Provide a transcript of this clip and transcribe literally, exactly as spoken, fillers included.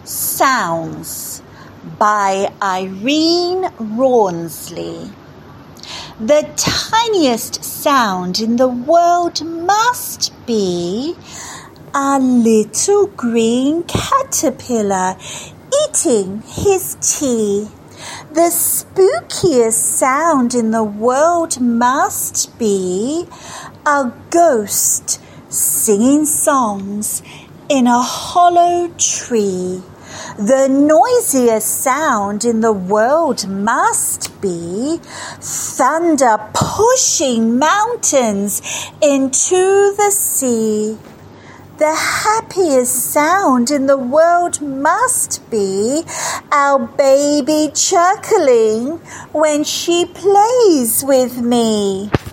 Sounds by Irene Rawnsley. The tiniest sound in the world must be a little green caterpillar eating his tea. The spookiest sound in the world must be a ghost singing songs in a hollow tree. The noisiest sound in the world must be thunder pushing mountains into the sea. The happiest sound in the world must be our baby chuckling when she plays with me.